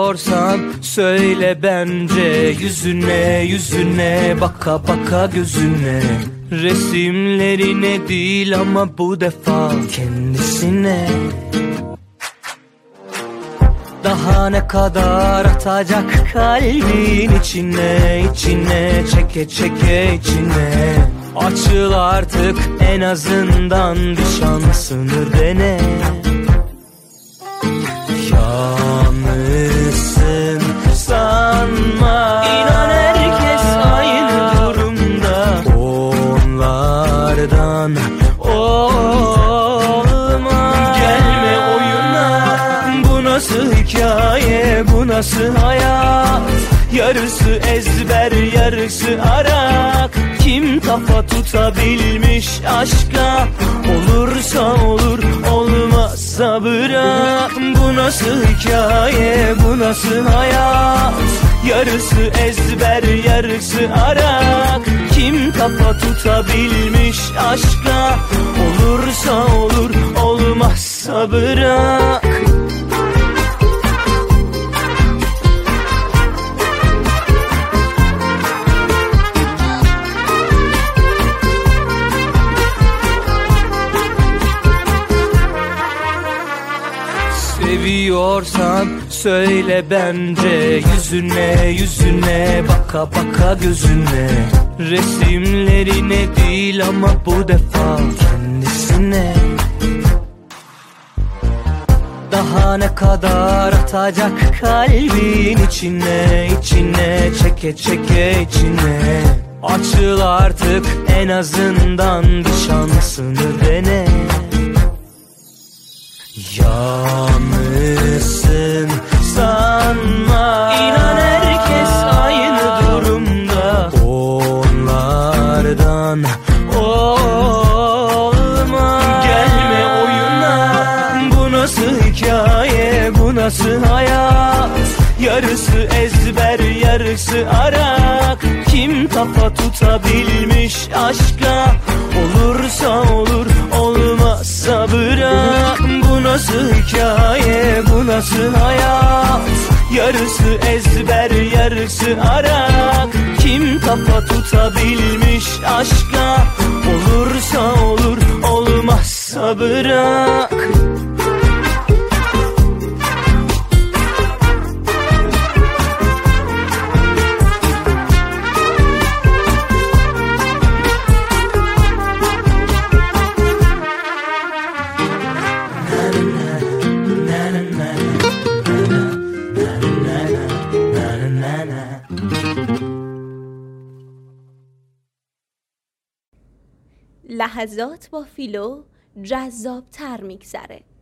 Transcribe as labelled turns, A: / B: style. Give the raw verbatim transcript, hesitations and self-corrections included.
A: Seviyorsan söyle bence, yüzüne yüzüne baka baka gözüne. Resimlerine değil ama bu defa kendisine. Daha ne kadar atacak kalbin içine, içine çeke çeke içine. Açıl artık, en azından bir şansını dene. Yalnızsın sanma, İnan herkes aynı durumda. Onlardan olma, gelme oyuna. Bu nasıl hikaye, bu nasıl hayat? Yarısı ezber, yarısı arak. Kim kafa tutabilmiş aşka? Olursa olur, olmazsa bırak. Bu nasıl hikaye, bu nasıl hayat? Yarısı ezber, yarısı arak. Kim kafa tutabilmiş aşka? Olursa olur, olmazsa bırak. Seviyorsan söyle bence, yüzüne yüzüne baka baka gözüne. Resimlerine değil ama bu defa kendisine. Daha ne kadar atacak kalbin içine, içine çeke çeke içine. Açıl artık, en azından bir şansını dene. Yalnızsın sanma, İnan herkes aynı durumda. Onlardan olma, gelme oyuna. Bu nasıl hikaye, bu nasıl hayat? Yarısı ezber, yarısı arak. Kim kafa tutabilmiş aşka? Olursa olur, olmazsa bırak. Bu nasıl hikaye, bu nasıl hayat? Yarısı ezber, yarısı arak. Kim kafa tutabilmiş aşka? Olursa olur, olmazsa bırak.
B: لحظات با فیلو جذاب تر میگذره.